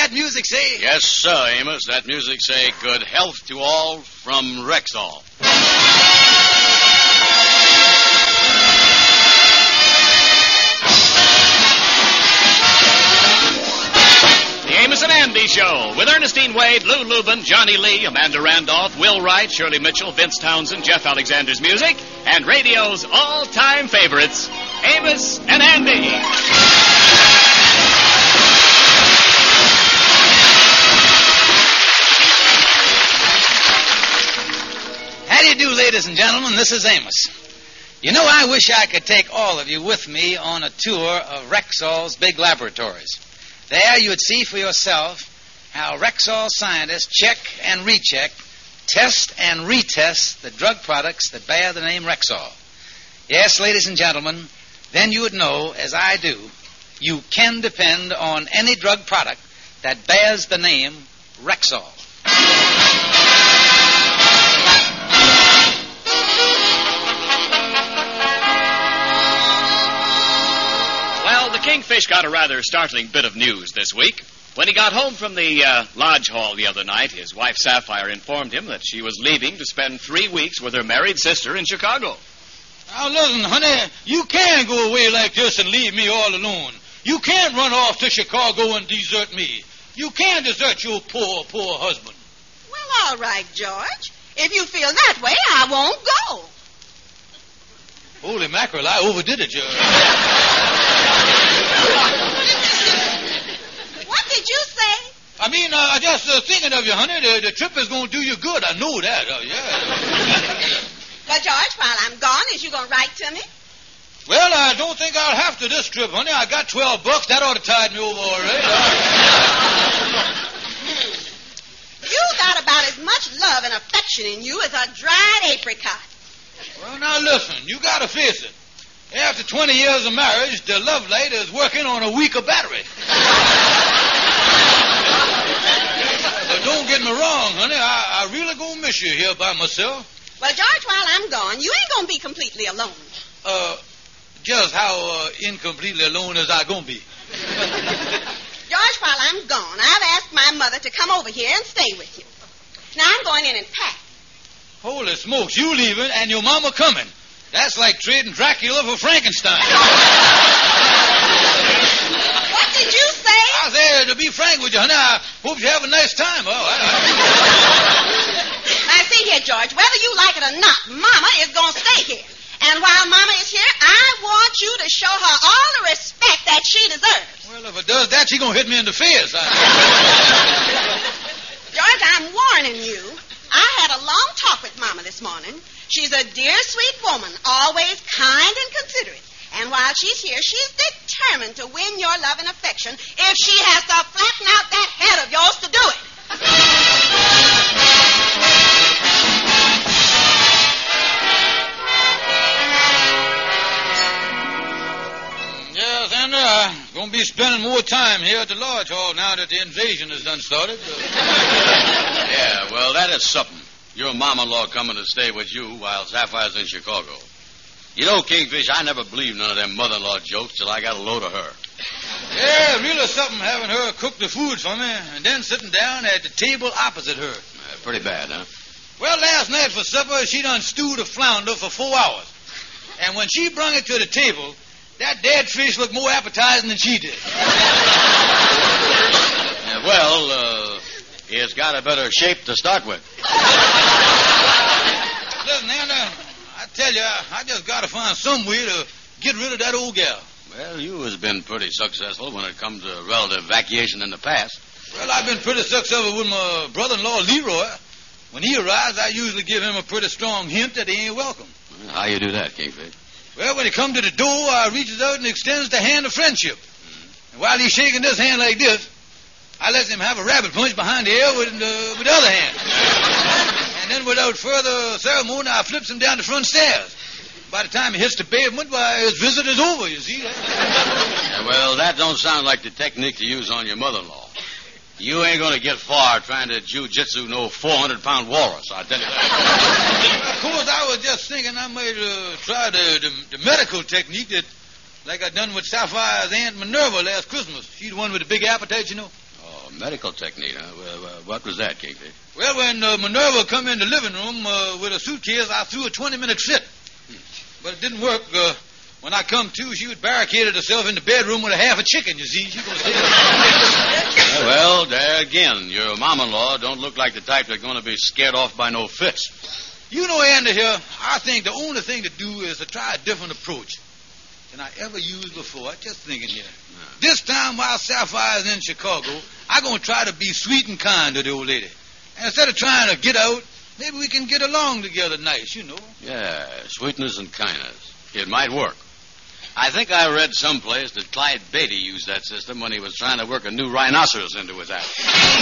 that music say? Yes, sir, Amos. That music say good health to all from Rexall. The Amos and Andy Show with Ernestine Wade, Lou Lubin, Johnny Lee, Amanda Randolph, Will Wright, Shirley Mitchell, Vince Townsend, Jeff Alexander's music, and radio's all-time favorites, Amos and Andy. How do you do, ladies and gentlemen? This is Amos. You know, I wish I could take all of you with me on a tour of Rexall's big laboratories. There you would see for yourself how Rexall scientists check and recheck, test and retest the drug products that bear the name Rexall. Yes, ladies and gentlemen, then you would know, as I do, you can depend on any drug product that bears the name Rexall. Well, the Kingfish got a rather startling bit of news this week. When he got home from the lodge hall the other night, his wife Sapphire informed him that she was leaving to spend 3 weeks with her married sister in Chicago. Now, listen, honey, you can't go away like this and leave me all alone. You can't run off to Chicago and desert me. You can't desert your poor, poor husband. Well, all right, George. If you feel that way, I won't go. Holy mackerel, I overdid it, George. What did you say? I mean, just thinking of you, honey, the trip is going to do you good. I know that. Yeah. Well, George, while I'm gone, is you going to write to me? Well, I don't think I'll have to this trip, honey. I got $12. That ought to tide me over all right. You got about as much love and affection in you as a dried apricot. Well, now listen, you got to face it. After 20 years of marriage, the love light is working on a weaker battery. But don't get me wrong, honey. I really gonna miss you here by myself. Well, George, while I'm gone, you ain't going to be completely alone. Just how incompletely alone is I gonna be? George, while I'm gone, I've asked my mother to come over here and stay with you. Now, I'm going in and pack. Holy smokes, you leaving and your mama coming. That's like trading Dracula for Frankenstein. What did you say? I said, to be frank with you, honey, I hope you have a nice time. Now, see here, George, whether you like it or not, Mama is going to stay here. And while Mama is here, I want you to show her all the respect that she deserves. Well, if it does that, she's going to hit me in the face. George, I'm warning you. I had a long talk with Mama this morning. She's a dear, sweet woman, always kind and considerate. And while she's here, she's determined to win your love and affection if she has to flatten out that head of yours to do it. Yes, and I'm going to be spending more time here at the Lodge Hall now that the invasion has done started. Yeah, well, that is something. Your mama-in-law coming to stay with you while Sapphire's in Chicago. You know, Kingfish, I never believed none of them mother-in-law jokes till I got a load of her. Yeah, really something having her cook the food for me and then sitting down at the table opposite her. Pretty bad, huh? Well, last night for supper, she done stewed a flounder for 4 hours. And when she brung it to the table, that dead fish looked more appetizing than she did. It's got a better shape to start with. Listen, Anna, I tell you, I just got to find some way to get rid of that old gal. Well, you has been pretty successful when it comes to relative vacation in the past. Well, I've been pretty successful with my brother-in-law, Leroy. When he arrives, I usually give him a pretty strong hint that he ain't welcome. Well, how you do that, Kingfish? Well, when he comes to the door, I reaches out and extends the hand of friendship. And while he's shaking this hand like this, I let him have a rabbit punch behind the ear with the other hand. And then without further ceremony, I flips him down the front stairs. By the time he hits the pavement, why, his visit is over, you see. Well, that don't sound like the technique to use on your mother-in-law. You ain't going to get far trying to jiu-jitsu no 400-pound walrus, I tell you that. Of course, I was just thinking I might try the medical technique that, like I done with Sapphire's Aunt Minerva last Christmas. She's the one with the big appetite, you know. Oh, Medical technique, huh? Well, what was that, Kingfish? Well, when Minerva come in the living room with a suitcase, I threw a 20-minute fit. But it didn't work. When I come to, she had barricaded herself in the bedroom with a half a chicken, you see. She was stay there. Well, there again, your mom-in-law don't look like the type that's going to be scared off by no fits. You know, Andy, here, I think the only thing to do is to try a different approach than I ever used before. I'm just thinking here. This time while Sapphire's in Chicago, I'm going to try to be sweet and kind to the old lady. And instead of trying to get out, maybe we can get along together nice, you know. Yeah, sweetness and kindness. It might work. I think I read someplace that Clyde Beatty used that system when he was trying to work a new rhinoceros into his act.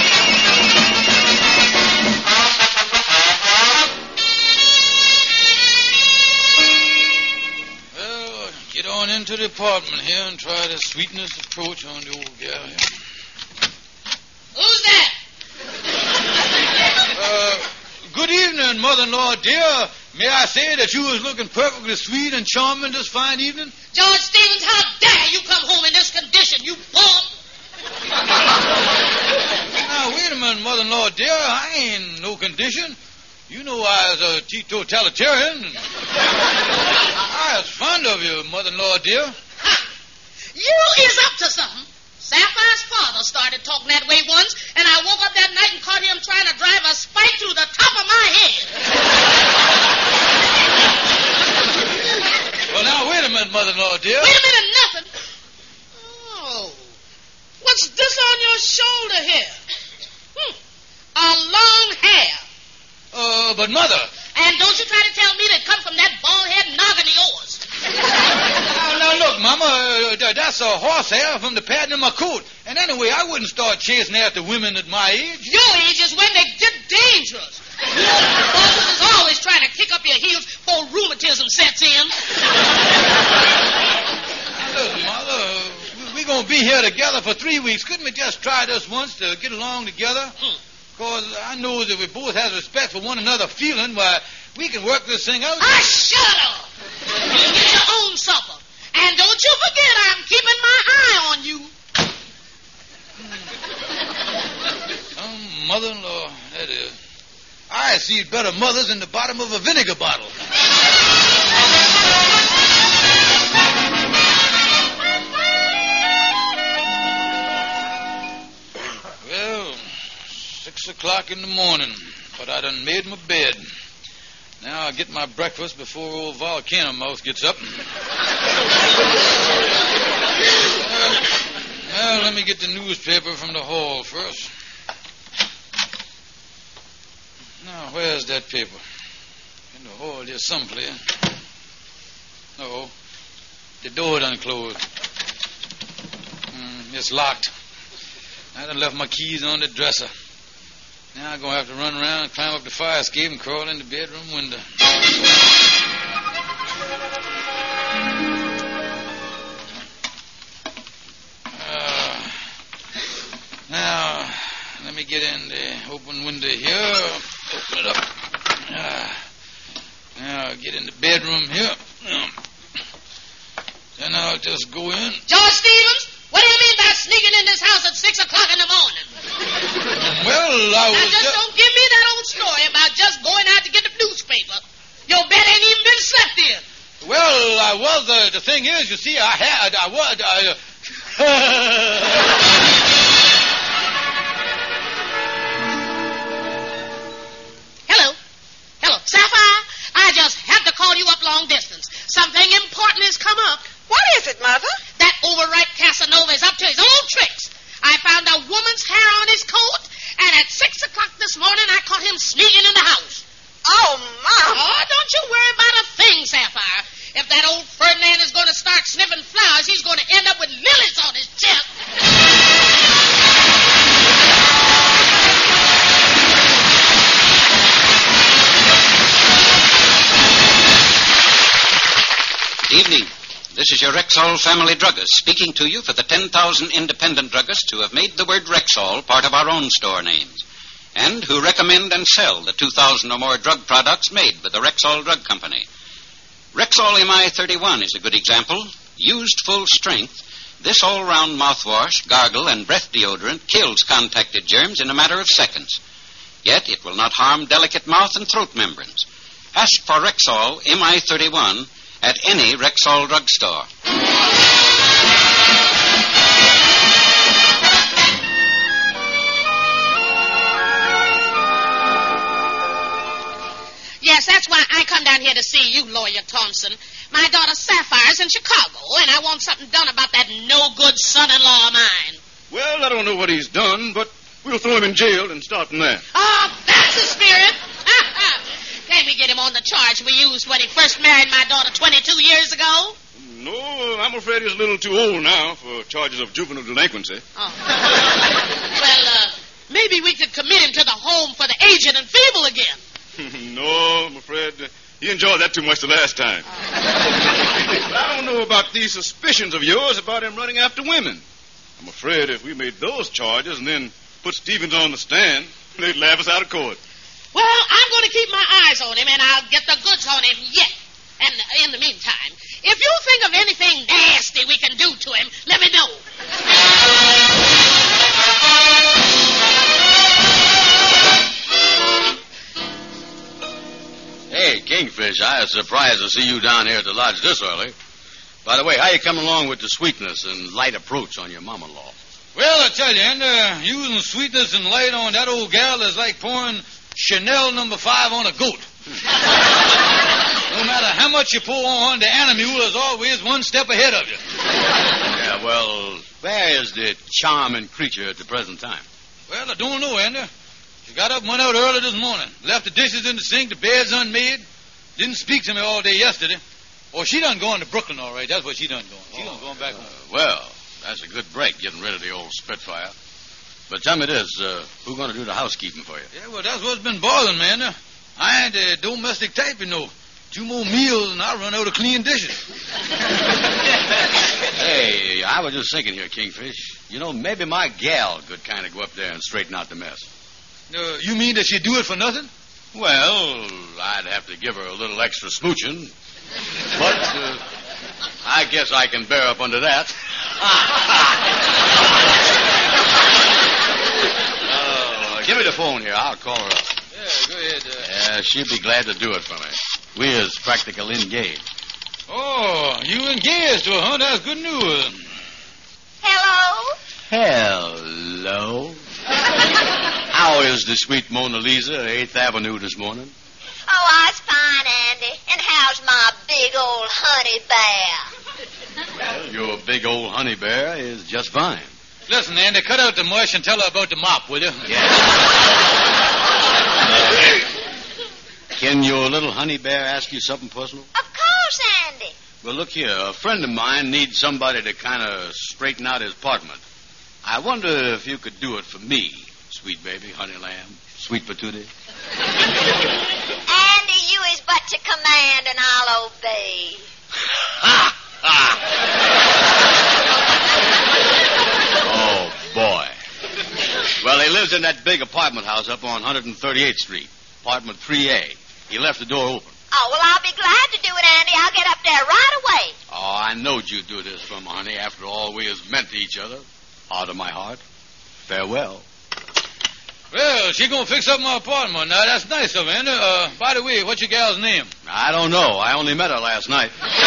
Well, get on into the apartment here and try the sweetness approach on the old gal here. Who's that? Good evening, mother-in-law, dear. May I say that you was looking perfectly sweet and charming this fine evening? George Stevens, how dare you come home in this condition, you bum! Now, wait a minute, mother-in-law, dear. I ain't no condition. You know I was a teetotalitarian. I was fond of you, mother-in-law, dear. Ha! You is up to something. Sapphire's father started talking that way once, and I woke up that night and caught him trying to drive a spike through the top of my head. Well, now, wait a minute, mother-in-law, dear. Wait a minute, nothing. Oh, what's this on your shoulder here? A long hair. But mother. And don't you try to tell me that come from that bald-head noggin of yours. Now, look, Mama, that's a horsehair from the pattern of my coat. And anyway, I wouldn't start chasing after women at my age. Your age is when they get dangerous. You bosses is always trying to kick up your heels before rheumatism sets in. Now, listen, Mother, we're going to be here together for 3 weeks. Couldn't we just try this once to get along together? Because I know that we both have respect for one another feeling, why, we can work this thing out. Ah, shut up! You get your own supper. And don't you forget I'm keeping my eye on you. Mother-in-law, that is. I see better mothers in the bottom of a vinegar bottle. Well, 6 o'clock in the morning, but I done made my bed. Now I'll get my breakfast before old Volcano Mouth gets up. Well, let me get the newspaper from the hall first. Now, where's that paper? In the hall there someplace. No, the door done closed. It's locked. I done left my keys on the dresser. Now I'm going to have to run around and climb up the fire escape and crawl in the bedroom window. Now, let me get in the open window here. Open it up. Now, I'll get in the bedroom here. Then I'll just go in. George Stevens, what do you mean by sneaking in this house at 6 o'clock in the morning? Well, I was now, just don't give me that old story about just going out to get the newspaper. Your bed ain't even been slept in. Well, I was. The thing is, you see, Hello, Sapphire. I just had to call you up long distance. Something important has come up. What is it, Mother? That overripe Casanova is up to his old tricks. I found a woman's hair on his coat, and at 6 o'clock this morning, I caught him sneaking in the house. Oh, Mom. Oh, don't you worry about a thing, Sapphire. If that old Ferdinand is going to start sniffing flowers, he's going to end up with lilies on his chest. Evening. This is your Rexall family druggist speaking to you for the 10,000 independent druggists who have made the word Rexall part of our own store names and who recommend and sell the 2,000 or more drug products made by the Rexall Drug Company. Rexall MI-31 is a good example. Used full strength, This all-round mouthwash, gargle, and breath deodorant kills contacted germs in a matter of seconds. Yet it will not harm delicate mouth and throat membranes. Ask for Rexall MI31 at any Rexall drugstore. Yes, that's why I come down here to see you, Lawyer Thompson. My daughter Sapphire's in Chicago, and I want something done about that no-good son-in-law of mine. Well, I don't know what he's done, but we'll throw him in jail and start from there. Oh, that's the spirit. Can't we get him on the charge we used when he first married my daughter 22 years ago? No, I'm afraid he's a little too old now for charges of juvenile delinquency. Oh. Well, maybe we could commit him to the home for the aged and feeble again. No, I'm afraid he enjoyed that too much the last time. I don't know about these suspicions of yours about him running after women. I'm afraid if we made those charges and then put Stevens on the stand, they'd laugh us out of court. Well, I'm going to keep my eyes on him, and I'll get the goods on him yet. And in the meantime, if you think of anything nasty we can do to him, let me know. Hey, Kingfish, I was surprised to see you down here at the lodge this early. By the way, how you coming along with the sweetness and light approach on your mama-in-law? Well, I tell you, and using sweetness and light on that old gal is like pouring Chanel No. 5 on a goat. No matter how much you pour on, the animal is always one step ahead of you. Yeah, well, where is the charming creature at the present time? Well, I don't know, Andy. She got up and went out early this morning. Left the dishes in the sink, the bed's unmade. Didn't speak to me all day yesterday. Oh, she done gone to Brooklyn, all right. That's what she done going. She done gone back home. Well, that's a good break, getting rid of the old Spitfire. But tell me this, who's going to do the housekeeping for you? Yeah, well, that's what's been bothering me, Andy. I ain't a domestic type, you know. 2 more meals and I'll run out of clean dishes. Hey, I was just thinking here, Kingfish. You know, maybe my gal could kind of go up there and straighten out the mess. You mean that she'd do it for nothing? Well, I'd have to give her a little extra smooching. But I guess I can bear up under that. Give me the phone here. I'll call her up. Yeah, go ahead. She'd be glad to do it for me. We is practical engaged. Oh, you engaged to her, huh? That's good news. Hello? Hello. How is the sweet Mona Lisa at 8th Avenue this morning? Oh, I was fine, Andy. And how's my big old honey bear? Well, your big old honey bear is just fine. Listen, Andy, cut out the mush and tell her about the mop, will you? Yeah. Can your little honey bear ask you something personal? Of course, Andy. Well, look here. A friend of mine needs somebody to kind of straighten out his apartment. I wonder if you could do it for me, sweet baby, honey lamb, sweet patootie. Andy, you is but to command and I'll obey. Ha! Ha! Oh, boy. Well, he lives in that big apartment house up on 138th Street, apartment 3A. He left the door open. Oh, well, I'll be glad to do it, Andy. I'll get up there right away. Oh, I knowed you'd do this for me, honey. After all, we has meant to each other. Heart of my heart. Farewell. Well, she gonna fix up my apartment. Now, that's nice of her, Andy. By the way, what's your gal's name? I don't know. I only met her last night.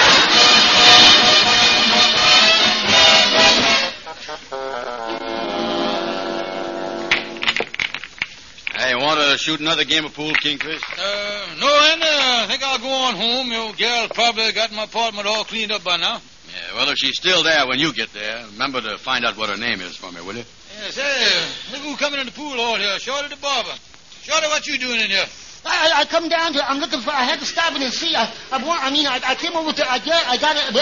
Hey, want to shoot another game of pool, Kingfish? No, Andy. I think I'll go on home. Your gal probably got my apartment all cleaned up by now. Yeah, well, if she's still there when you get there, remember to find out what her name is for me, will you? Yes, hey, look who's coming in the pool hall here. Shorty the barber. Shorty, what you doing in here? I come down to. I'm looking for. I had to stop in and see. I came over to. I got it.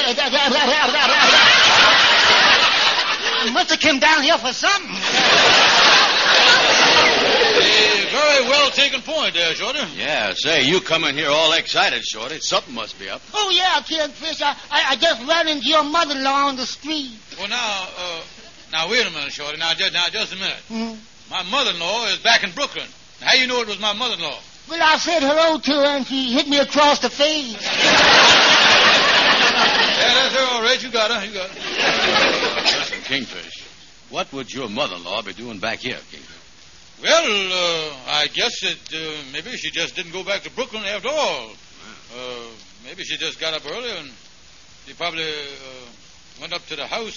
I must have came down here for something. Very well taken point there, Shorty. Yeah, say, you come in here all excited, Shorty. Something must be up. Oh, yeah, Kingfish. I just ran into your mother-in-law on the street. Well, now, wait a minute, Shorty. Now, just a minute. Mm-hmm. My mother-in-law is back in Brooklyn. How you know it was my mother-in-law? Well, I said hello to her, and she hit me across the face. Yeah, that's her all right. You got her. You got her. Listen, Kingfish, what would your mother-in-law be doing back here, Kingfish? Well, I guess that maybe she just didn't go back to Brooklyn after all. Maybe she just got up early and she probably went up to the house.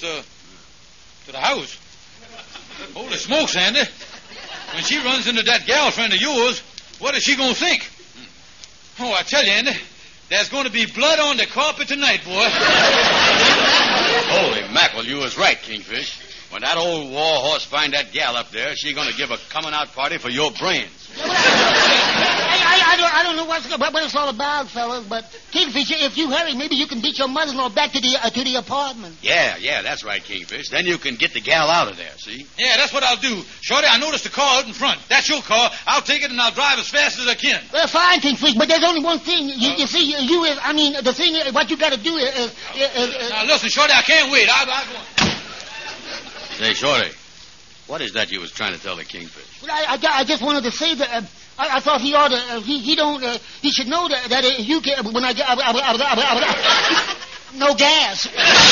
Holy smokes, Andy. When she runs into that gal friend of yours, what is she going to think? Oh, I tell you, Andy, there's going to be blood on the carpet tonight, boy. Holy mackerel, you was right, Kingfish. When that old war horse find that gal up there, she going to give a coming-out party for your brains. I don't know what it's all about, fellas, but Kingfish, if you hurry, maybe you can beat your mother-in-law back to the apartment. Yeah, that's right, Kingfish. Then you can get the gal out of there, see? Yeah, that's what I'll do. Shorty, I noticed the car out in front. That's your car. I'll take it and I'll drive as fast as I can. Well, fine, Kingfish, but there's only one thing. You see, the thing is, what you got to do is... Now, listen, Shorty, I can't wait. I'll go. Say, Shorty, what is that you was trying to tell the Kingfish? Well, I just wanted to say that I thought he ought to. He should know that you get when I get no gas.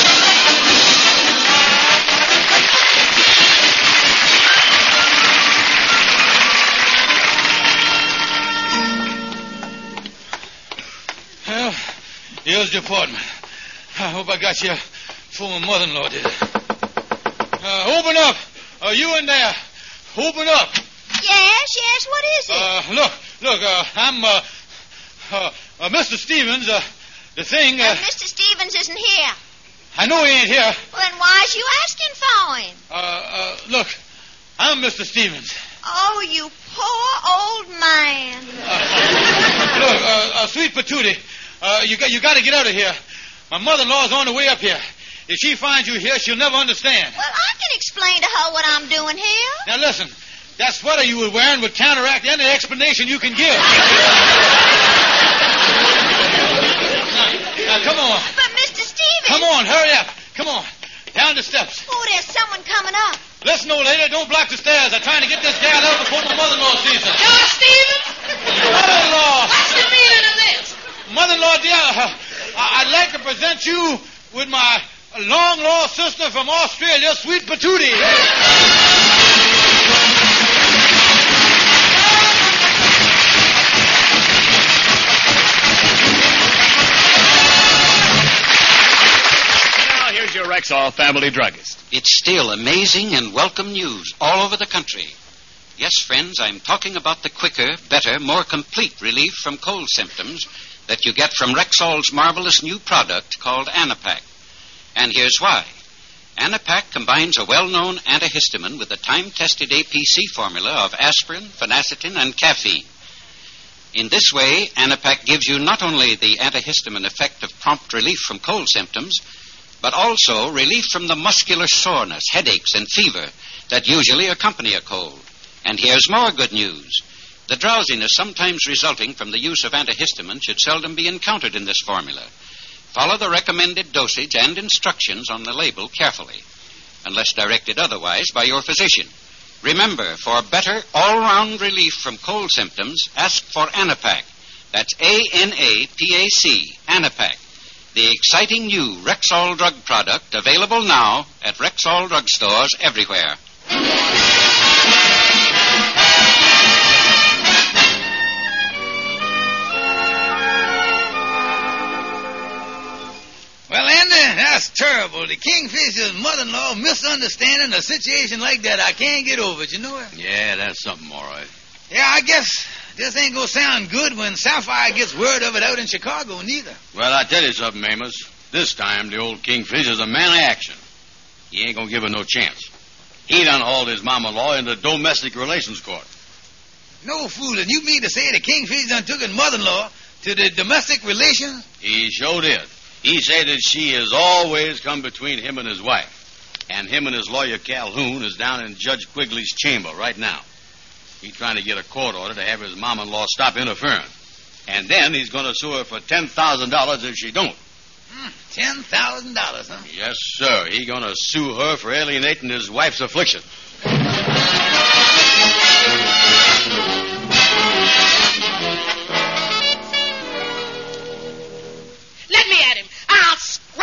Well, here's the apartment. I hope I got your former mother-in-law did. Open up. You in there? Open up. Yes, what is it? Look, I'm, Mr. Stevens, the thing, Mr. Stevens isn't here. I know he ain't here. Well, then why's you asking for him? Look, I'm Mr. Stevens. Oh, you poor old man. Look, Sweet Patootie, you got to get out of here. My mother-in-law's on the way up here. If she finds you here, she'll never understand. Well, I can explain to her what I'm doing here. Now, listen. That sweater you were wearing would counteract any explanation you can give. Now, come on. But, Mr. Stevens... Come on, hurry up. Come on. Down the steps. Oh, there's someone coming up. Listen, old lady, don't block the stairs. I'm trying to get this gal out before my mother-in-law sees her. George Stevens? Mother-in-law. What's the meaning of this? Mother-in-law, dear, I'd like to present you with my long-lost sister from Australia, Sweet Patootie. Your Rexall family druggist. It's still amazing and welcome news all over the country. Yes, friends, I'm talking about the quicker, better, more complete relief from cold symptoms that you get from Rexall's marvelous new product called Anapac. And here's why. Anapac combines a well-known antihistamine with the time-tested APC formula of aspirin, phenacetin, and caffeine. In this way, Anapac gives you not only the antihistamine effect of prompt relief from cold symptoms, but also relief from the muscular soreness, headaches, and fever that usually accompany a cold. And here's more good news. The drowsiness sometimes resulting from the use of antihistamine should seldom be encountered in this formula. Follow the recommended dosage and instructions on the label carefully, unless directed otherwise by your physician. Remember, for better all-round relief from cold symptoms, ask for Anapac. That's A-N-A-P-A-C, Anapac. The exciting new Rexall drug product available now at Rexall drugstores everywhere. Well, Andy, that's terrible. The Kingfisher's mother-in-law misunderstanding a situation like that. I can't get over it, you know it? Yeah, that's something, all right. Yeah, I guess this ain't gonna sound good when Sapphire gets word of it out in Chicago, neither. Well, I tell you something, Amos. This time, the old Kingfisher's a man of action. He ain't gonna give her no chance. He done hauled his mama-in-law into domestic relations court. No fooling. You mean to say the Kingfisher done took his mother-in-law to the domestic relations? He sure did. He said that she has always come between him and his wife. And him and his lawyer, Calhoun, is down in Judge Quigley's chamber right now. He's trying to get a court order to have his mom-in-law stop interfering. And then he's going to sue her for $10,000 if she don't. $10,000, huh? Yes, sir. He's going to sue her for alienating his wife's affliction. Let me at him. I'll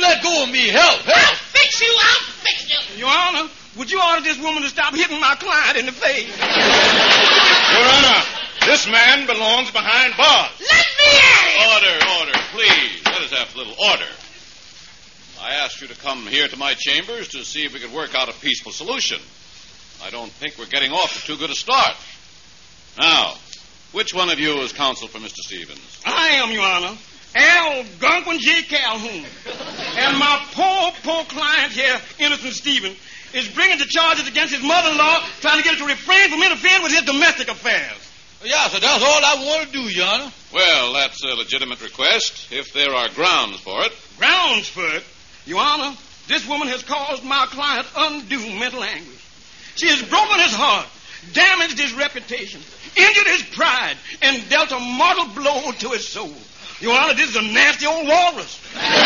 let go of me. Help. I'll fix you. Your Honor, would you order this woman to stop hitting my client in the face? Your Honor, this man belongs behind bars. Let me at him. Order, please. Let us have a little order. I asked you to come here to my chambers to see if we could work out a peaceful solution. I don't think we're getting off to too good a start. Now, which one of you is counsel for Mr. Stevens? I am, Your Honor. Algonquin J. Calhoun. And my poor client here, Innocent Stevens, is bringing the charges against his mother-in-law, trying to get her to refrain from interfering with his domestic affairs. Yeah, so that's all I want to do, Your Honor. Well, that's a legitimate request, if there are grounds for it. Grounds for it? Your Honor, this woman has caused my client undue mental anguish. She has broken his heart, damaged his reputation, injured his pride, and dealt a mortal blow to his soul. Your Honor, this is a nasty old walrus.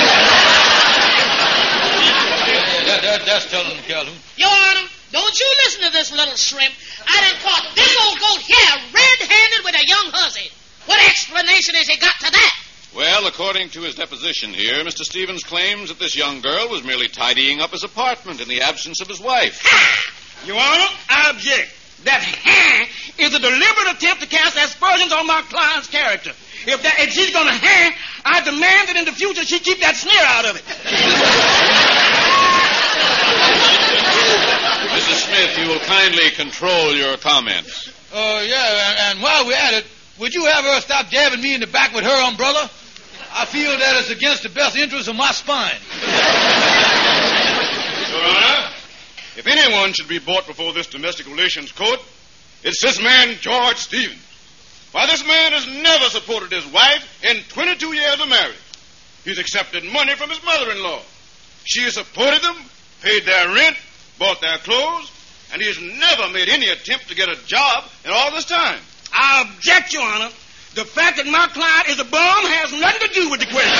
That's telling him, Calhoun. Your Honor, don't you listen to this little shrimp. I done caught this old goat here red-handed with a young hussy. What explanation has he got to that? Well, according to his deposition here, Mr. Stevens claims that this young girl was merely tidying up his apartment in the absence of his wife. Your Honor, I object. That is a deliberate attempt to cast aspersions on my client's character. If she's going to hang, I demand that in the future she keep that sneer out of it. Mrs. Smith, you will kindly control your comments. Yeah, and while we're at it, would you have her stop jabbing me in the back with her umbrella? I feel that it's against the best interest of my spine. Your Honor, if anyone should be brought before this domestic relations court, it's this man, George Stevens. Why, this man has never supported his wife in 22 years of marriage. He's accepted money from his mother-in-law. She has supported them, paid their rent, bought their clothes, and he has never made any attempt to get a job in all this time. I object, Your Honor. The fact that my client is a bum has nothing to do with the question.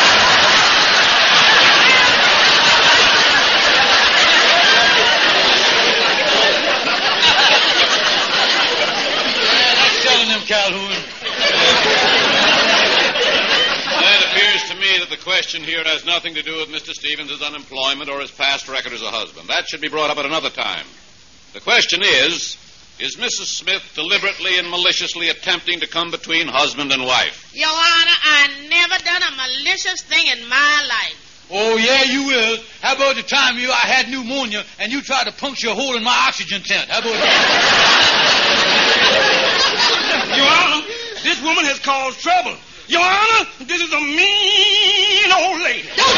That's telling him, Calhoun. It appears to me that the question here has nothing to do with Mr. Stevens' unemployment or his past record as a husband. That should be brought up at another time. The question is Mrs. Smith deliberately and maliciously attempting to come between husband and wife? Your Honor, I never done a malicious thing in my life. Oh, yeah, you will. How about the time I had pneumonia and you tried to puncture a hole in my oxygen tent? How about that? Your Honor, this woman has caused trouble. Your Honor, this is a mean old lady. Don't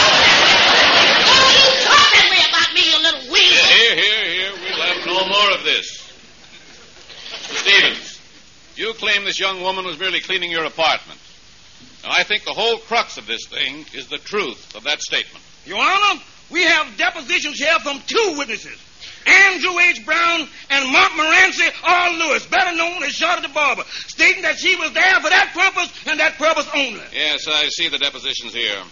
you talk that way about me, you little weasel. Here. We'll have no more of this. Stevens, you claim this young woman was merely cleaning your apartment. Now, I think the whole crux of this thing is the truth of that statement. Your Honor, we have depositions here from two witnesses, Andrew H. Brown and Mark Morancy R. Lewis, better known as Shorty the Barber, stating that she was there for that purpose and that purpose only. Yes, I see the depositions here.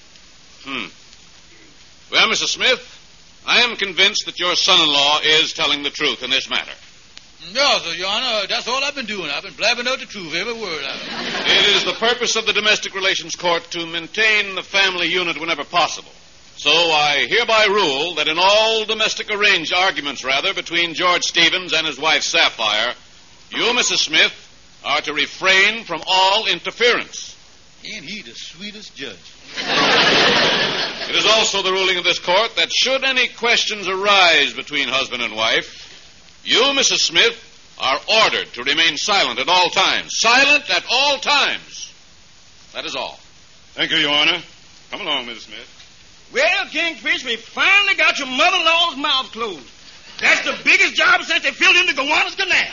Well, Mrs. Smith, I am convinced that your son-in-law is telling the truth in this matter. No, sir, Your Honor, that's all I've been doing. I've been blabbing out the truth, every word of it. It is the purpose of the Domestic Relations Court to maintain the family unit whenever possible. So I hereby rule that in all domestic arguments between George Stevens and his wife Sapphire, you, Mrs. Smith, are to refrain from all interference. Ain't he the sweetest judge? It is also the ruling of this court that should any questions arise between husband and wife, you, Mrs. Smith, are ordered to remain silent at all times. Silent at all times. That is all. Thank you, Your Honor. Come along, Mrs. Smith. Well, Kingfish, we finally got your mother-in-law's mouth closed. That's the biggest job since they filled in the Gowanus Canal.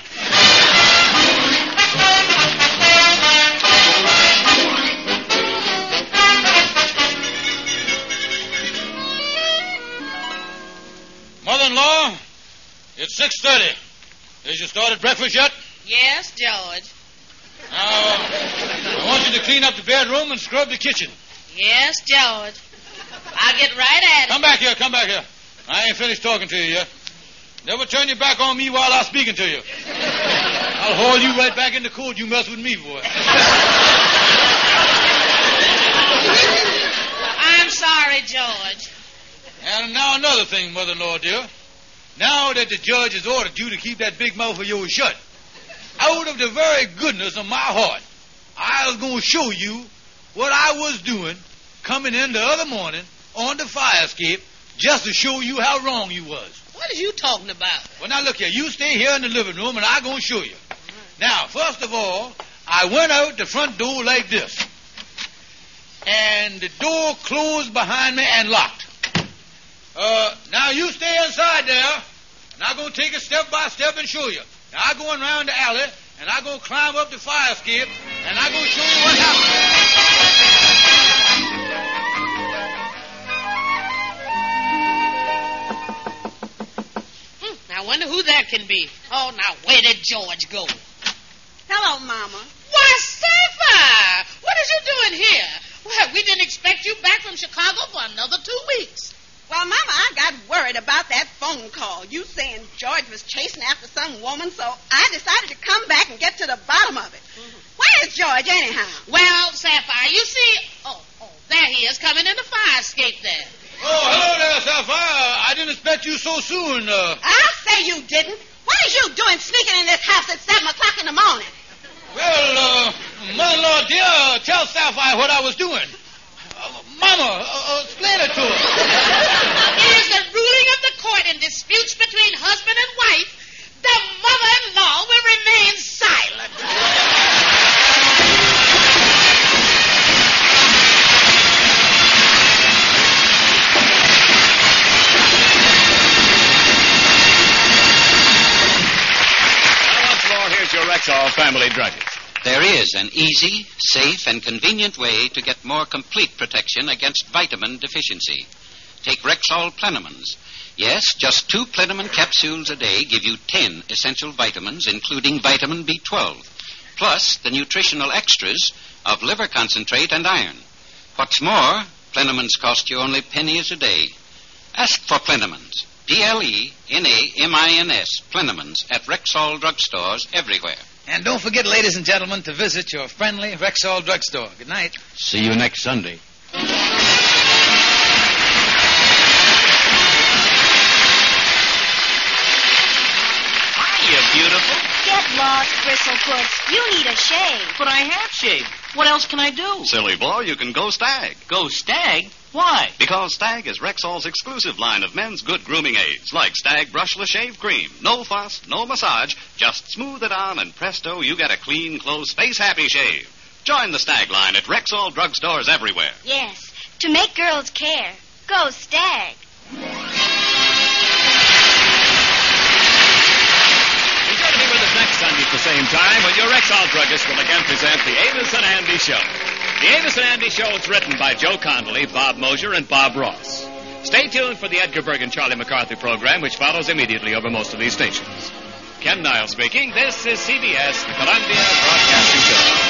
Mother-in-law, it's 6:30. Has you started breakfast yet? Yes, George. Now, I want you to clean up the bedroom and scrub the kitchen. Yes, George. I'll get right at it. Come back here. I ain't finished talking to you yet. Never turn your back on me while I'm speaking to you. I'll haul you right back in the court. You mess with me, boy. I'm sorry, sorry, George. And now another thing, mother-in-law, dear. Now that the judge has ordered you to keep that big mouth of yours shut, out of the very goodness of my heart, I was going to show you what I was doing coming in the other morning on the fire escape just to show you how wrong you was. What are you talking about? Well, now, look here. You stay here in the living room, and I'm going to show you. Now, first of all, I went out the front door like this. And the door closed behind me and locked. Now, you stay inside there, and I'm going to take it step by step and show you. Now, I'm going around the alley, and I'm going to climb up the fire escape, and I'm going to show you what happened. I wonder who that can be. Oh, now, where did George go? Hello, Mama. Why, Sapphire! What is you doing here? Well, we didn't expect you back from Chicago for another 2 weeks. Well, Mama, I got worried about that phone call. You saying George was chasing after some woman, so I decided to come back and get to the bottom of it. Where is George, anyhow? Well, Sapphire, you see... Oh, there he is, coming in the fire escape there. Oh, hello there, Sapphire. I didn't expect you so soon. I'll say you didn't. What is you doing sneaking in this house at 7 o'clock in the morning? Well, mother-in-law, dear, tell Sapphire what I was doing. Mama, explain it to her. It is the ruling of the court in disputes between husband and wife. The mother-in-law will remain silent. Here's your Rexall family druggist. There is an easy, safe, and convenient way to get more complete protection against vitamin deficiency. Take Rexall Plenamins. Yes, just 2 Plenamine capsules a day give you 10 essential vitamins, including vitamin B12, plus the nutritional extras of liver concentrate and iron. What's more, Plenamins cost you only pennies a day. Ask for Plenamins. Plenamins, Plenamins, at Rexall drugstores everywhere. And don't forget, ladies and gentlemen, to visit your friendly Rexall drugstore. Good night. See you next Sunday. Hiya, beautiful. Get lost, Bristlepuss. You need a shave. But I have shaved. What else can I do? Silly boy, you can go Stag. Go Stag? Why? Because Stag is Rexall's exclusive line of men's good grooming aids, like Stag Brushless Shave Cream. No fuss, no massage, just smooth it on, and presto, you get a clean, close, face-happy shave. Join the Stag line at Rexall drugstores everywhere. Yes, to make girls care. Go Stag. Be sure to be with us next Sunday at the same time when your Rexall druggist will again present the Amos and Andy Show. The Amos and Andy Show is written by Joe Connolly, Bob Mosier, and Bob Ross. Stay tuned for the Edgar Berg and Charlie McCarthy program, which follows immediately over most of these stations. Ken Niles speaking. This is CBS, the Columbia Broadcasting System.